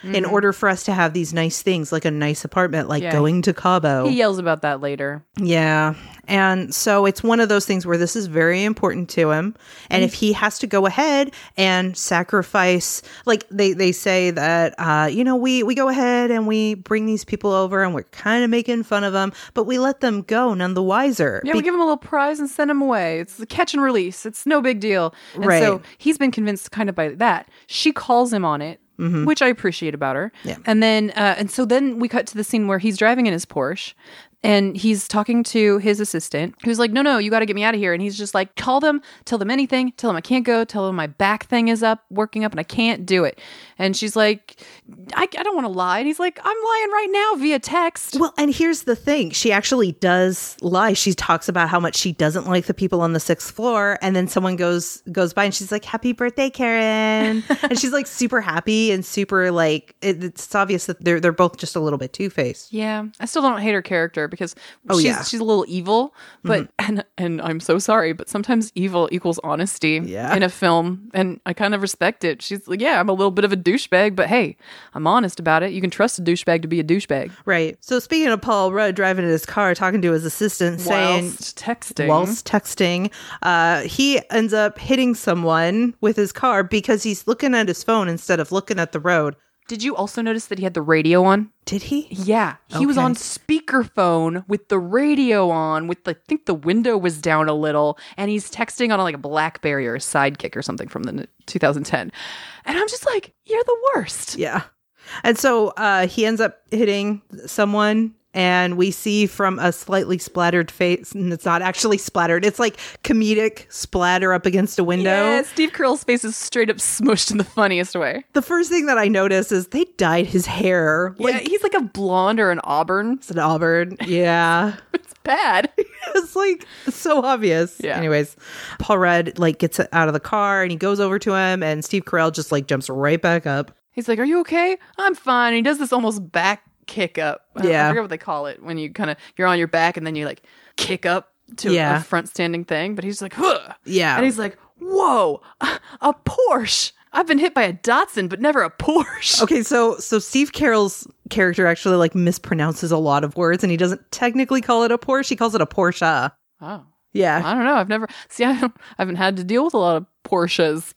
in order for us to have these nice things, like a nice apartment, like Yeah. going to Cabo. He yells about that later. Yeah. And so it's one of those things where this is very important to him. And if he has to go ahead and sacrifice, like they, they say that, uh, you know, we, we go ahead and we bring these people over and we're kind of making fun of them, but we let them go none the wiser. Yeah, Be- we give him a little prize and send him away. It's the catch and release. It's no big deal. And Right. so he's been convinced kind of by that. She calls him on it, which I appreciate about her. Yeah. And then, uh, and so then we cut to the scene where he's driving in his Porsche. And he's talking to his assistant, who's like, no, no, you got to get me out of here. And he's just like, call them, tell them anything, tell them I can't go, tell them my back thing is up, working up, and I can't do it. And she's like, I, I don't want to lie. And he's like, I'm lying right now via text. Well, and here's the thing. She actually does lie. She talks about how much she doesn't like the people on the sixth floor. And then someone goes goes by and she's like, happy birthday, Karen. And she's like super happy and super like, it, it's obvious that they're, they're both just a little bit two-faced. Yeah, I still don't hate her character because Oh, she's, yeah. she's a little evil, but and and I'm so sorry, but sometimes evil equals honesty Yeah. in a film, and I kind of respect it. She's like, yeah, I'm a little bit of a douchebag, but hey, I'm honest about it. You can trust a douchebag to be a douchebag. Right. So speaking of Paul Rudd driving in his car, talking to his assistant, saying, Whilst texting. whilst texting, uh, he ends up hitting someone with his car because he's looking at his phone instead of looking at the road. Did you also notice that he had the radio on? Did he? Yeah, he was Okay. on speakerphone with the radio on, with the, I think the window was down a little, and he's texting on like a BlackBerry or a Sidekick or something from the two thousand ten. And I'm just like, you're the worst. Yeah. And so uh, he ends up hitting someone, and we see from a slightly splattered face, and it's not actually splattered. It's like comedic splatter up against a window. Yeah, Steve Carell's face is straight up smushed in the funniest way. The first thing that I noticed is they dyed his hair. Like, Yeah, he's like a blonde or an auburn. it's an auburn. Yeah. It's bad. It's like so obvious. Yeah. Anyways, Paul Rudd like gets out of the car and he goes over to him, and Steve Carell just like jumps right back up. He's like, are you okay? I'm fine. And he does this almost back kick up. I- Yeah. I forget what they call it when you kind of, you're on your back and then you like kick up to Yeah. a front standing thing. But he's like, huh. Yeah. And he's like, whoa, a, a Porsche. I've been hit by a Datsun, but never a Porsche. Okay, so so Steve Carell's character actually like mispronounces a lot of words, and he doesn't technically call it a Porsche. He calls it a Porsche. Oh. Yeah. I don't know. I've never, see, I, don't, I haven't had to deal with a lot of Porsches.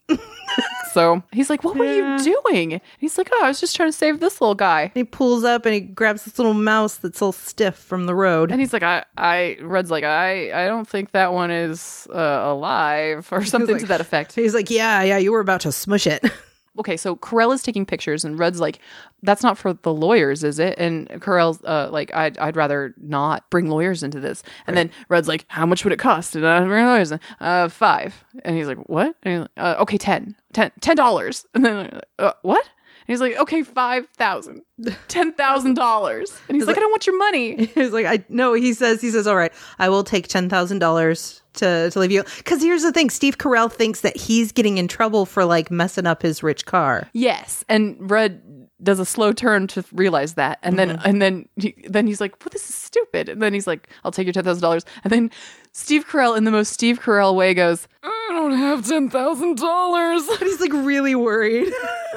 So he's like, what were Yeah. you doing? And he's like, oh, I was just trying to save this little guy. He pulls up and he grabs this little mouse that's all stiff from the road. And he's like, I, I, Red's like, I, I don't think that one is uh, alive or something like- to that effect. He's like, yeah, yeah, you were about to smush it. Okay, so Carell is taking pictures, and Red's like, that's not for the lawyers, is it? And Carell's uh, like, I'd, I'd rather not bring lawyers into this. And then Red's like, how much would it cost? And I bring lawyers in. Uh, five. And he's like, what? And he's like, uh, okay, ten. Ten. Ten dollars. And then, uh, what? And he's like, okay, five thousand. Ten thousand dollars. And he's like, I don't want your money. He's like, I no, he says, he says, all right, I will take ten thousand dollars to to leave you. Because here's the thing, Steve Carell thinks that he's getting in trouble for like messing up his rich car. Yes, and Red does a slow turn to realize that, and then and then he, then he's like, "Well, this is stupid." And then he's like, "I'll take your ten thousand dollars." And then Steve Carell, in the most Steve Carell way, goes, "I don't have ten thousand dollars." But he's like really worried.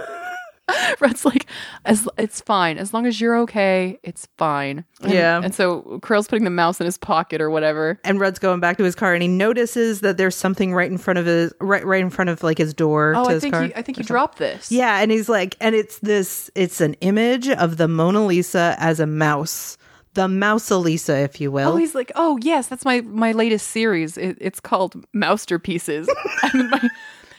Red's like, "As it's fine, as long as you're okay, it's fine." And, Yeah. And so Carell's putting the mouse in his pocket or whatever. And Red's going back to his car, and he notices that there's something right in front of his right right in front of like his door Oh, to I his think car. he, I think he dropped this. Yeah, and he's like, and it's this, it's an image of the Mona Lisa as a mouse, the Mousa Lisa, if you will. Oh, he's like, oh yes, that's my my latest series. It, it's called Mousterpieces. I'm in my.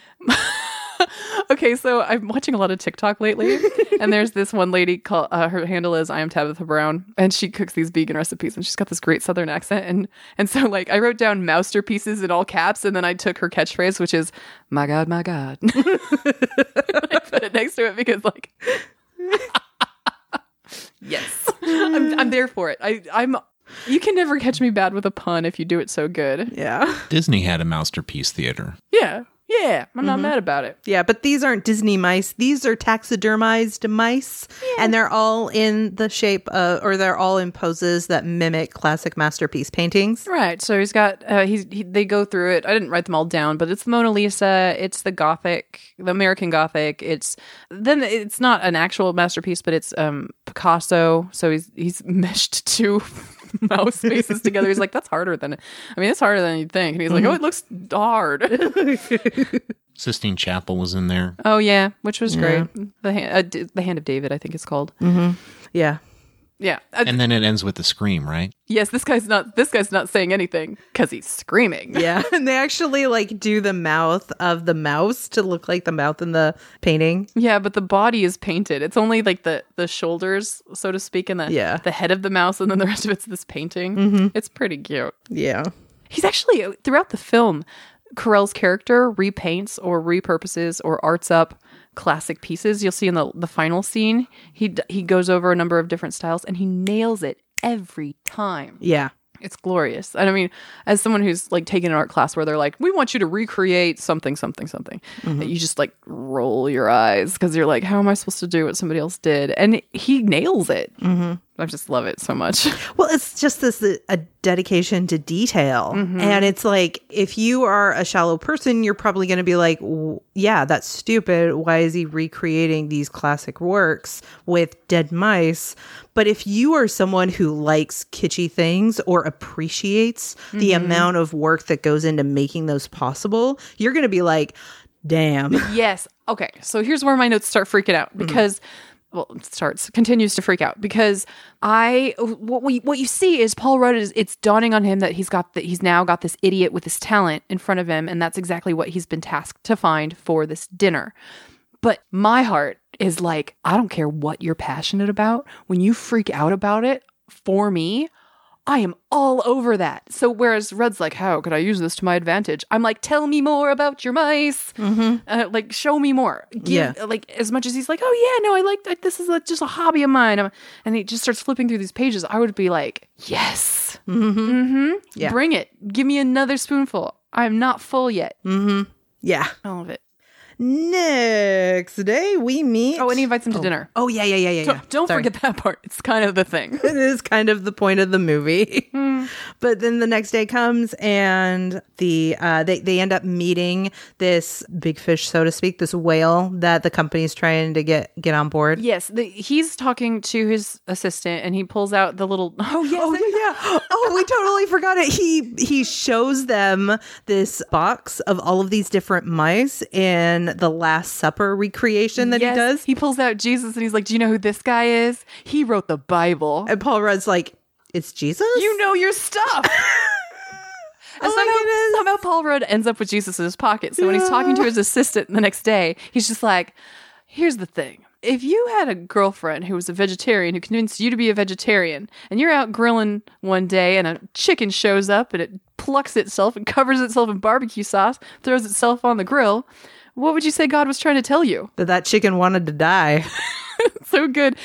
Okay, so I'm watching a lot of TikTok lately, and there's this one lady called uh, her handle is I am Tabitha Brown, and she cooks these vegan recipes, and she's got this great Southern accent, and and so like I wrote down Mousterpieces in all caps, and then I took her catchphrase, which is "My God, my God." I put it next to it because like, yes, I'm I'm there for it. I I'm. You can never catch me bad with a pun if you do it so good. yeah. Disney had a masterpiece theater. Yeah. Yeah, I'm not mad about it. Yeah, but these aren't Disney mice. These are taxidermized mice, and they're all in the shape of, or they're all in poses that mimic classic masterpiece paintings. Right. So he's got, uh, he's, he, they go through it. I didn't write them all down, but it's the Mona Lisa, it's the Gothic, the American Gothic. It's, then it's not an actual masterpiece, but it's um, Picasso. So he's, he's meshed two mouse faces together. He's like, that's harder than, I mean, it's harder than you'd think. And he's like, oh, it looks hard. Sistine Chapel was in there. Oh yeah, which was Yeah. great. The hand, uh, D- the Hand of David, I think it's called. Yeah. Yeah. Uh, And then it ends with the scream, right? yes, this guy's not. This guy's not saying anything because he's screaming. Yeah. And they actually like do the mouth of the mouse to look like the mouth in the painting. Yeah, but the body is painted. It's only like the the shoulders, so to speak, and the Yeah. the head of the mouse, and then the rest of it's this painting. It's pretty cute. Yeah. He's actually throughout the film, Carell's character repaints or repurposes or arts up classic pieces. You'll see in the the final scene, he d- he goes over a number of different styles and he nails it every time. Yeah. It's glorious. And I mean, as someone who's like taken an art class where they're like, we want you to recreate something, something, something, you just like roll your eyes because you're like, how am I supposed to do what somebody else did? And he nails it. Mm-hmm. I just love it so much. Well, it's just this a dedication to detail. And it's like, if you are a shallow person, you're probably going to be like, "W- yeah, that's stupid. Why is he recreating these classic works with dead mice? But if you are someone who likes kitschy things or appreciates the amount of work that goes into making those possible, you're going to be like, damn. Yes. Okay. So here's where my notes start freaking out because, well, it starts continues to freak out because I what we what you see is Paul Rudd is it's dawning on him that he's got that he's now got this idiot with this talent in front of him, and that's exactly what he's been tasked to find for this dinner. But my heart is like, I don't care what you're passionate about. When you freak out about it, for me, I am all over that. So whereas Rudd's like, how could I use this to my advantage? I'm like, tell me more about your mice. Mm-hmm. Uh, like, show me more. Give, Yeah. Like, as much as he's like, oh yeah, no, I like that. This is a, just a hobby of mine. I'm, and he just starts flipping through these pages. I would be like, yes. Mm-hmm. Mm-hmm. Yeah. Bring it. Give me another spoonful. I'm not full yet. Yeah. I love it. Next day, we meet. Oh, and he invites him to dinner. Oh, yeah, yeah, yeah, yeah. Don't, yeah. don't Sorry. forget that part. It's kind of the thing. It is kind of the point of the movie. But then the next day comes and the uh, they, they end up meeting this big fish, so to speak, this whale that the company's trying to get, get on board. Yes, the, he's talking to his assistant, and he pulls out the little. Oh yes, Oh, yeah, yeah. Oh, we totally forgot it. He he shows them this box of all of these different mice in the Last Supper recreation that Yes, he does. He pulls out Jesus, and he's like, "Do you know who this guy is? He wrote the Bible. And Paul Rudd's like, it's Jesus? You know your stuff." And Oh my somehow, goodness. somehow Paul Rudd ends up with Jesus in his pocket. So when he's talking to his assistant the next day, he's just like, here's the thing. If you had a girlfriend who was a vegetarian who convinced you to be a vegetarian, and you're out grilling one day and a chicken shows up and it plucks itself and covers itself in barbecue sauce, throws itself on the grill, what would you say God was trying to tell you? That that chicken wanted to die. So good.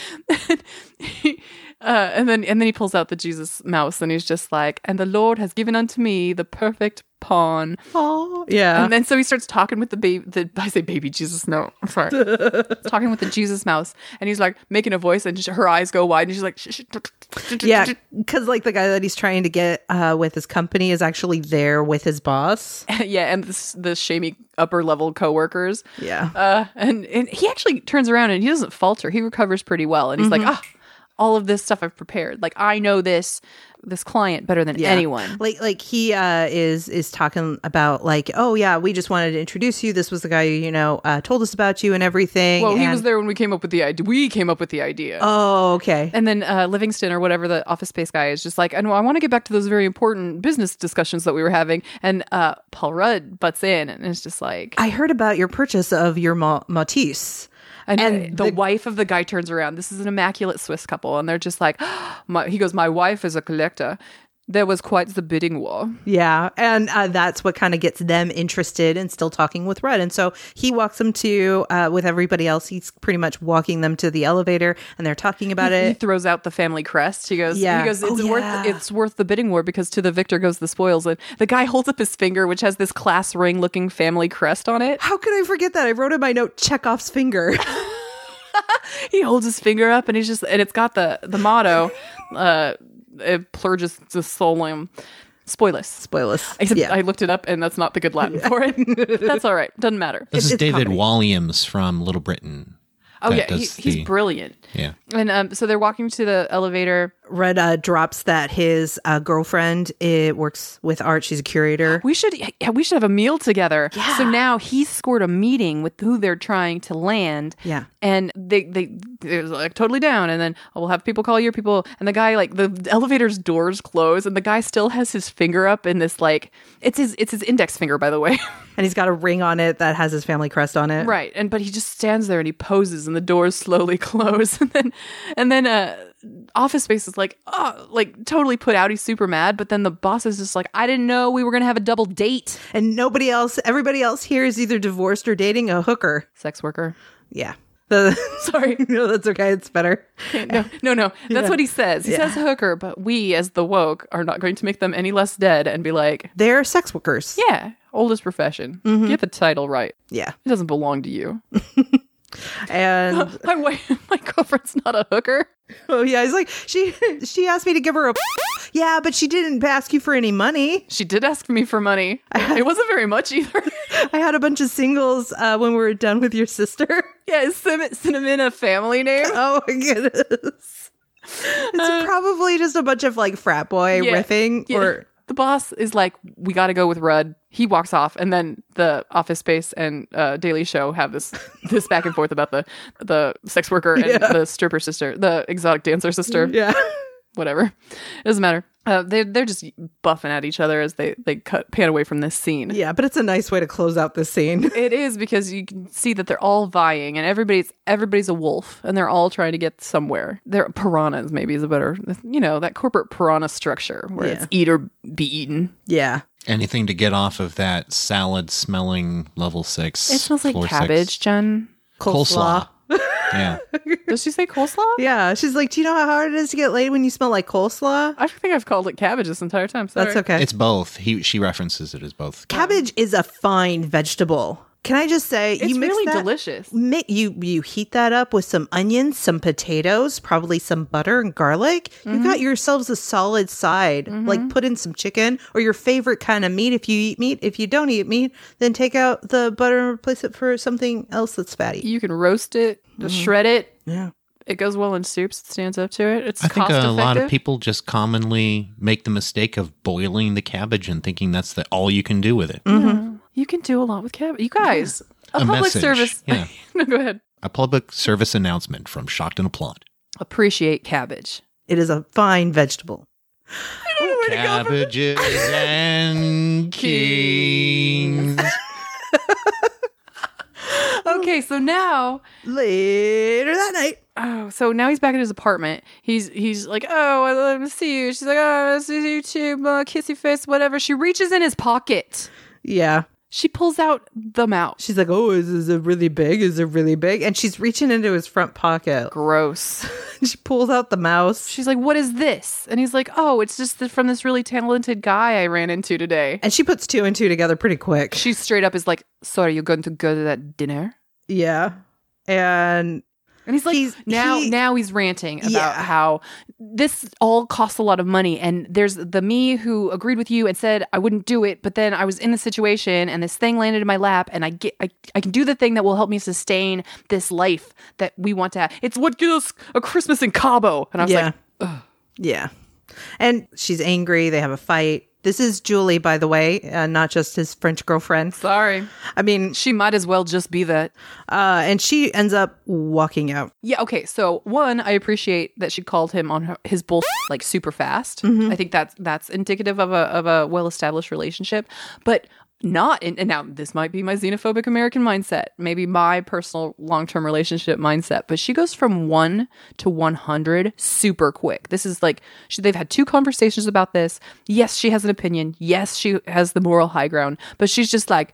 Uh, and then and then he pulls out the Jesus mouse and he's just like, and the Lord has given unto me the perfect pawn. Oh, yeah. And then so he starts talking with the baby, the, I say baby Jesus, no, I'm sorry. Talking with the Jesus mouse. And he's like making a voice and just, her eyes go wide and she's like, shh, shh, Yeah, because like the guy that he's trying to get uh, with his company is actually there with his boss. yeah, and the, the shamey upper level coworkers. Yeah. Uh, and, and he actually turns around and he doesn't falter. He recovers pretty well. And he's like, ah, all of this stuff I've prepared. Like, I know this this client better than Yeah. anyone. Like like he uh, is is talking about like, oh yeah, we just wanted to introduce you. This was the guy who, you know, uh, told us about you and everything. Well, he and- was there when we came up with the idea. We came up with the idea. Oh, okay. And then uh, Livingston or whatever the Office Space guy is just like, I know I want to get back to those very important business discussions that we were having. And uh, Paul Rudd butts in and is just like, I heard about your purchase of your Ma- Matisse. and, and the, the- wife of the guy turns around. This is an immaculate Swiss couple, and they're just like, my, he goes, my wife is a collector. There was quite the bidding war. Yeah. And uh, that's what kind of gets them interested in still talking with Rudd. And so he walks them to, uh, with everybody else, he's pretty much walking them to the elevator and they're talking about He it. throws out the family crest. He goes, Yeah. he goes, it's Oh, worth yeah. it's worth the bidding war because to the victor goes the spoils. And the guy holds up his finger, which has this class ring looking family crest on it. How could I forget that? I wrote in my note, Chekhov's finger. He holds his finger up and he's just, and it's got the, the motto, uh, Plurgus de Solum. Spoilus. Spoilus. Except Yeah. I looked it up and that's not the good Latin for it. That's all right. Doesn't matter. This is it's David comedy. Williams from Little Britain. Oh that yeah, he, does he's the- brilliant. Yeah. And um, so they're walking to the elevator. Red uh, drops that his uh, girlfriend it works with Art. She's a curator. We should yeah, we should have a meal together. Yeah. So now he's scored a meeting with who they're trying to land. Yeah. And they they they're like totally down. And then oh, we'll have people call your people. And the guy like the elevator's doors close, and the guy still has his finger up in this like it's his it's his index finger, by the way. And he's got a ring on it that has his family crest on it. Right. And but he just stands there and he poses, and the doors slowly close, and then and then uh. Office Space is like, oh, like totally put out. He's super mad. But then the boss is just like, I didn't know we were going to have a double date. And nobody else, everybody else here is either divorced or dating a hooker. Sex worker. Yeah. The, Sorry. no, that's okay. It's better. No, no, no. That's Yeah. what he says. He Yeah. says hooker, but we as the woke are not going to make them any less dead and be like, They're sex workers. yeah, oldest profession. Get the title right. Yeah. It doesn't belong to you. And my wife, my girlfriend's not a hooker. oh yeah, he's like, she she asked me to give her a yeah, but she didn't ask you for any money. She did ask me for money. It wasn't very much either. I had a bunch of singles uh, when we were done with your sister. Yeah, is Cin- Cinnamon a family name? Oh my goodness. It's probably just a bunch of like frat boy Yeah. riffing Yeah. or The boss is like, we got to go with Rudd. He walks off, and then the Office Space and uh, Daily Show have this this back and forth about the the sex worker and Yeah. the stripper sister, the exotic dancer sister, yeah. whatever. It doesn't matter. Uh, they they're just buffing at each other as they they cut pan away from this scene. Yeah, but it's a nice way to close out this scene. It is because you can see that they're all vying, and everybody's everybody's a wolf, and they're all trying to get somewhere. They're piranhas, maybe is a better, you know, that corporate piranha structure where Yeah. it's eat or be eaten. Yeah. Anything to get off of that salad smelling level six. It smells like floor cabbage, six. Jen. Coleslaw. Yeah. Does she say coleslaw? Yeah. She's like, do you know how hard it is to get laid when you smell like coleslaw? I think I've called it cabbage this entire time. Sorry. That's okay. It's both. He she references it as both. Cabbage is a fine vegetable. Can I just say, It's you mix really that, delicious. mi- you you heat that up with some onions, some potatoes, probably some butter and garlic. Mm-hmm. You got yourselves a solid side. Like put in some chicken or your favorite kind of meat if you eat meat. If you don't eat meat, then take out the butter and replace it for something else that's fatty. You can roast it, just Mm-hmm. shred it. Yeah. It goes well in soups. It stands up to it. It's I think cost a effective. lot of people just commonly make the mistake of boiling the cabbage and thinking that's the all you can do with it. Mm-hmm. You can do a lot with cabbage. You guys, a, A public message, service. yeah. No, go ahead. A public service announcement from Shocked and Applaud. Appreciate cabbage. It is a fine vegetable. Cabbages and kings. Okay, so now, Later that night. oh, so now he's back at his apartment. He's he's like, oh, I love to see you. She's like, oh, I see you too, uh, kissy face, whatever. She reaches in his pocket. Yeah. She pulls out the mouse. She's like, oh, is, is it really big? Is it really big? And she's reaching into his front pocket. Gross. She pulls out the mouse. She's like, what is this? And he's like, oh, it's just the, from this really talented guy I ran into today. And she puts two and two together pretty quick. She straight up is like, sorry, you're going to go to that dinner? Yeah. And And he's like, He's- now, he- now he's ranting about Yeah. how this all costs a lot of money. And there's the me who agreed with you and said I wouldn't do it. But then I was in the situation and this thing landed in my lap and I get, I, I can do the thing that will help me sustain this life that we want to have. It's what gives us a Christmas in Cabo. And I was yeah. like, Yeah. And she's angry. They have a fight. This is Julie, by the way, uh, not just his French girlfriend. sorry. I mean, She might as well just be that. uh, and she ends up walking out. Yeah, okay. So one, I appreciate that she called him on her, his bull like super fast. Mm-hmm. I think that's that's indicative of a of a well established relationship. But not in, and now this might be my xenophobic American mindset, maybe my personal long-term relationship mindset, but she goes from one to one hundred super quick. This is like, she, they've had two conversations about this. Yes, she has an opinion. Yes, she has the moral high ground, but she's just like,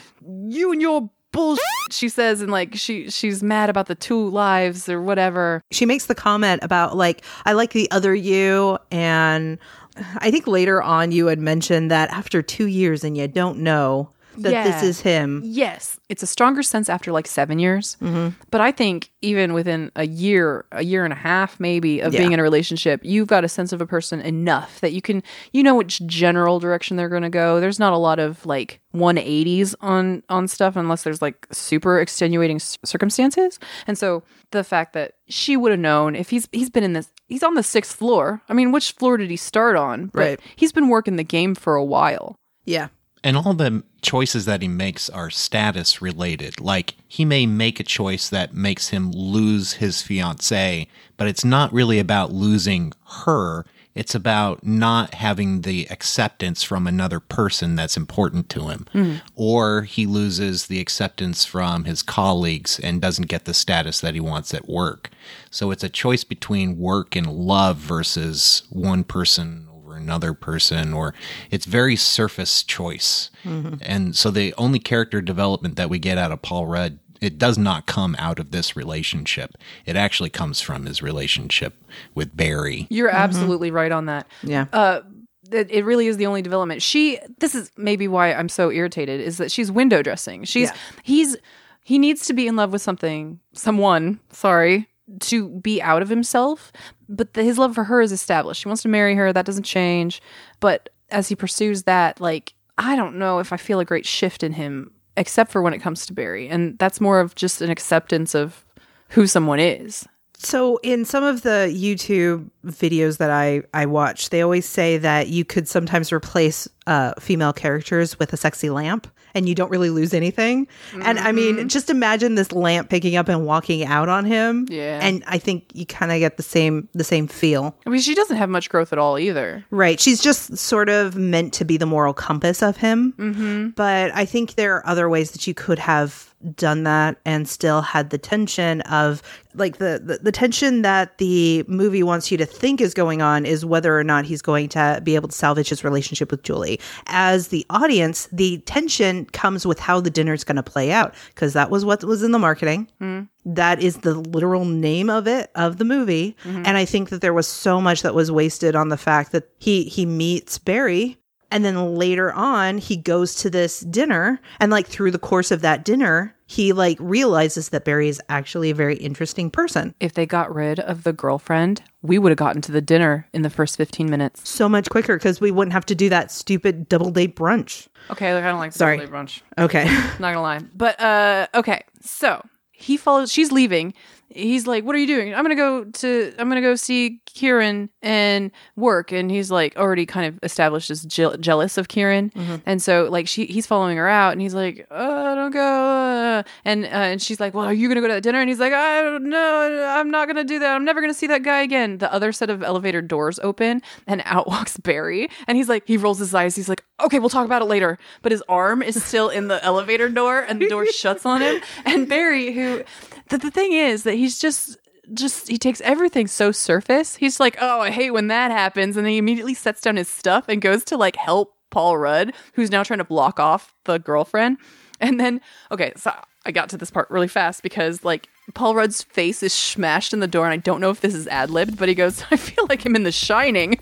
you and your bullshit, she says, and like she she's mad about the two lives or whatever. She makes the comment about like, I like the other you, and I think later on you had mentioned that after two years and you don't know that Yeah. this is him. Yes, it's a stronger sense after like seven years. Mm-hmm. But I think even within a year, a year and a half maybe of Yeah. being in a relationship, you've got a sense of a person enough that you can, you know which general direction they're going to go. There's not a lot of like one eighties on on stuff unless there's like super extenuating c- circumstances. And so the fact that she would have known if he's he's been in this, he's on the sixth floor. I mean, which floor did he start on? But Right. he's been working the game for a while. Yeah. And all the choices that he makes are status related. Like, he may make a choice that makes him lose his fiancée, but it's not really about losing her. It's about not having the acceptance from another person that's important to him. Mm. Or he loses the acceptance from his colleagues and doesn't get the status that he wants at work. So it's a choice between work and love versus one person another person, or it's very surface choice. Mm-hmm. And so the only character development that we get out of Paul Rudd, it does not come out of this relationship. It actually comes from his relationship with Barry. You're mm-hmm. absolutely right on that. Yeah. Uh, it, it really is the only development. She, this is maybe why I'm so irritated, is that she's window dressing. She's, yeah. he's, he needs to be in love with something, someone, sorry, to be out of himself, but the, his love for her is established. He wants to marry her. That doesn't change. But as he pursues that, like, I don't know if I feel a great shift in him, except for when it comes to Barry. And that's more of just an acceptance of who someone is. So in some of the YouTube videos that I, I watch, they always say that you could sometimes replace uh, female characters with a sexy lamp and you don't really lose anything. Mm-hmm. And I mean, just imagine this lamp picking up and walking out on him. Yeah. And I think you kind of get the same the same feel. I mean, she doesn't have much growth at all either. Right. She's just sort of meant to be the moral compass of him. Mm-hmm. But I think there are other ways that you could have done that and still had the tension of like the, the the tension that the movie wants you to think is going on is whether or not he's going to be able to salvage his relationship with Julie. As the audience, the tension comes with how the dinner's going to play out, because that was what was in the marketing. Mm. That is the literal name of it, of the movie. Mm-hmm. And I think that there was so much that was wasted on the fact that he he meets Barry. And then later on, he goes to this dinner, and like through the course of that dinner, he like realizes that Barry is actually a very interesting person. If they got rid of the girlfriend, we would have gotten to the dinner in the first fifteen minutes. So much quicker, because we wouldn't have to do that stupid double date brunch. Okay, like, I don't like the Sorry. double date brunch. Okay. Not gonna lie. But, uh, okay, so he follows, she's leaving. He's like, what are you doing? I'm going to go to, I'm going to go see Kieran and work. And he's like already kind of established as je- jealous of Kieran. Mm-hmm. And so like she, he's following her out and he's like, oh, don't go. Uh. And, uh, and she's like, well, are you going to go to that dinner? And he's like, I don't know. I'm not going to do that. I'm never going to see that guy again. The other set of elevator doors open and out walks Barry. And he's like, he rolls his eyes. He's like, okay, we'll talk about it later. But his arm is still in the elevator door and the door shuts on him. And Barry, who, the, the thing is that he's just, just, he takes everything so surface. He's like, oh, I hate when that happens. And then he immediately sets down his stuff and goes to like help Paul Rudd, who's now trying to block off the girlfriend. And then, okay, so I got to this part really fast because like Paul Rudd's face is smashed in the door. And I don't know if this is ad-libbed, but he goes, I feel like I'm in The Shining.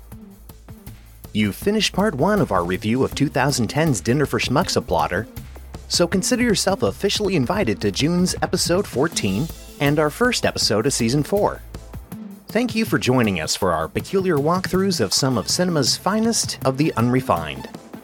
You've finished part one of our review of twenty ten's Dinner for Schmucks Applaudor. So consider yourself officially invited to June's episode fourteen and our first episode of season four. Thank you for joining us for our peculiar walkthroughs of some of cinema's finest of the unrefined.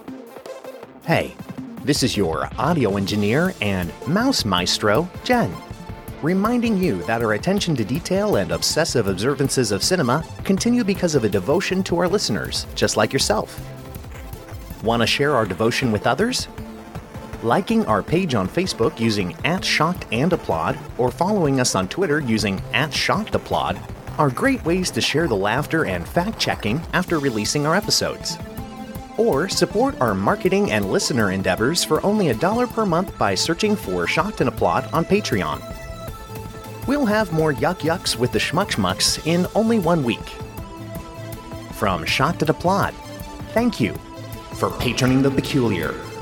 Hey, this is your audio engineer and mouse maestro, Jen, reminding you that our attention to detail and obsessive observances of cinema continue because of a devotion to our listeners, just like yourself. Want to share our devotion with others? Liking our page on Facebook using at Shocked and Applaud, or following us on Twitter using at Shocked Applaud, are great ways to share the laughter and fact-checking after releasing our episodes. Or support our marketing and listener endeavors for only a dollar per month by searching for Shocked and Applaud on Patreon. We'll have more Yuck Yucks with the Schmuck Schmucks in only one week. From Shocked and Applaud, thank you for patroning the peculiar.